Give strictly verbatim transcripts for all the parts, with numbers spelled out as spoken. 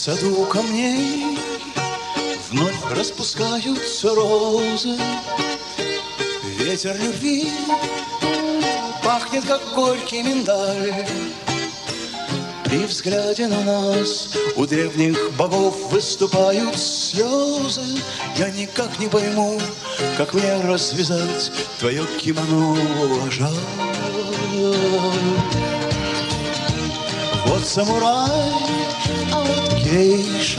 саду камней вновь распускаются розы. Ветер любви пахнет, как горький миндаль. При взгляде на нас у древних богов выступают слезы. Я никак не пойму, как мне развязать твое кимоно, жаль. Вот самурай, а вот гейша,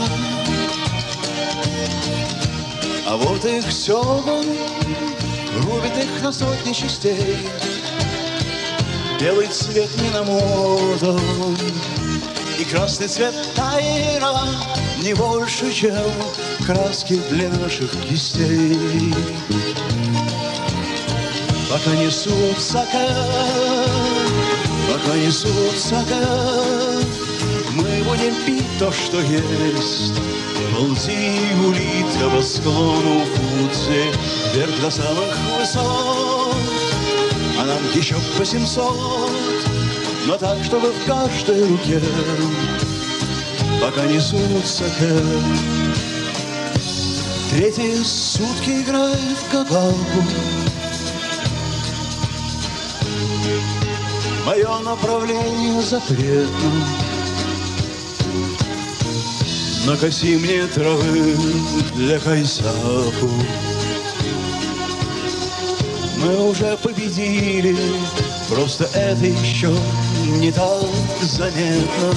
а вот их сёгун рубит их на сотни частей. Белый цвет не на моду, и красный цвет тайра не больше, чем краски для наших кистей. Пока несут закат, пока несут закат, мы будем пить то, что есть. Ползи, улитка, по склону Фудзи, вверх до самых высот. А нам еще по семьсот, но так, чтобы в каждой руке, пока несут саке. Третьи сутки играет в кабалку. Мое направление запретно. Накоси мне травы для кайсаку. Мы уже победили, просто это еще не так заметно.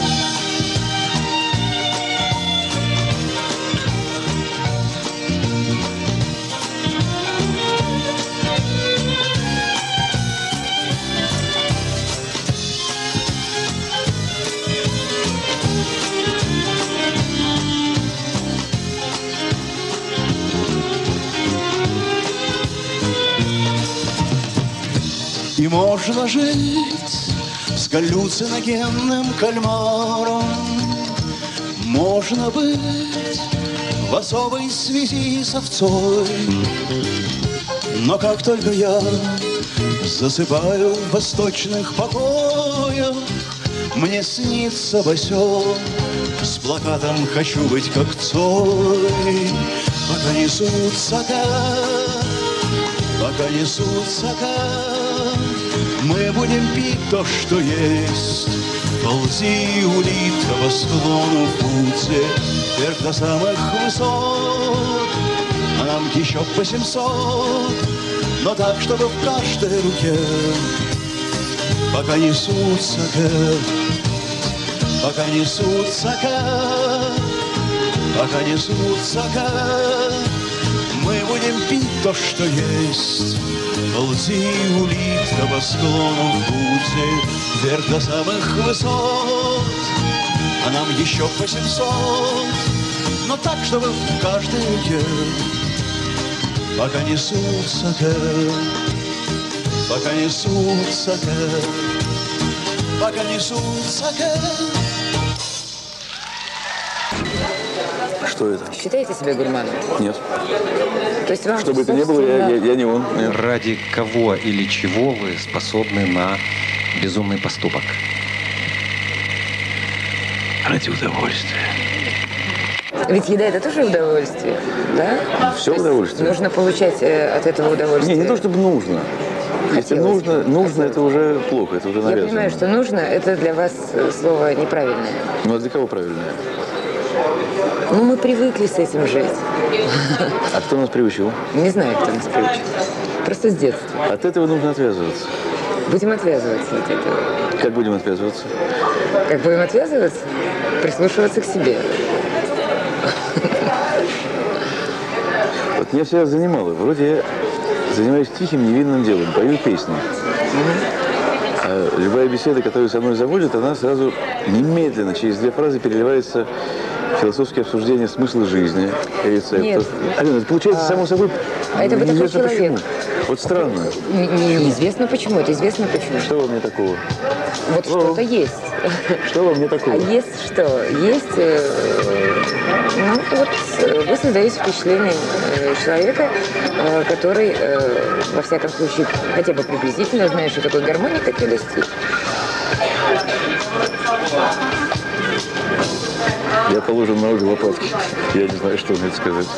И можно жить с галлюциногенным кальмаром, можно быть в особой связи с овцой. Но как только я засыпаю в восточных покоях, мне снится босёк с плакатом «Хочу быть как Цой». Пока несут закат, пока несут закат, мы будем пить то, что есть. Ползи, улитка, по склону Фудзи, вверх до самых высот. А нам еще по семьсот, но так, чтобы в каждой руке, пока несут саке, пока несут саке, пока несут саке, мы будем пить то, что есть. Ползи, улитка, по склону Фудзи, вверх до самых высот. А нам еще по семьсот, но так, чтобы в каждой руке, пока несут саке, пока несут саке, пока несут саке. Что это? Считаете себя гурманом? Нет. То есть вам Что бы это ни было, я, я, я не он. Нет. Ради кого или чего вы способны на безумный поступок? Ради удовольствия. Ведь еда – это тоже удовольствие, да? Все удовольствие. Нужно получать э, от этого удовольствие. Не, не то, чтобы нужно. Если Хотелось нужно, бы. нужно, это уже плохо, это уже навязано. Я понимаю, что нужно – это для вас слово неправильное. Ну, а для кого правильное? Ну, мы привыкли с этим жить. А кто нас приучил? Не знаю, кто нас приучил. Просто с детства. От этого нужно отвязываться. Будем отвязываться от этого. Как будем отвязываться? Как будем отвязываться? Прислушиваться к себе. Вот меня всегда занимало. Вроде я занимаюсь тихим, невинным делом, пою песни. А любая беседа, которую со мной заводит, она сразу немедленно, через две фразы переливается в философское обсуждение смысла жизни, рецептов. Нет. Алена, это получается А, само собой. а это вы такой неизвестно человек. почему. Вот странно. Не- не- Неизвестно почему, это известно почему. Что во мне такого? Вот что-то есть. Что во мне А такого? есть что? Есть, э, ну вот э, вы создаете впечатление э, человека, э, который, э, во всяком случае, хотя бы приблизительно знает, что такое гармоника и стиль. Я положен на обе лопатки. Я не знаю, что мне сказать.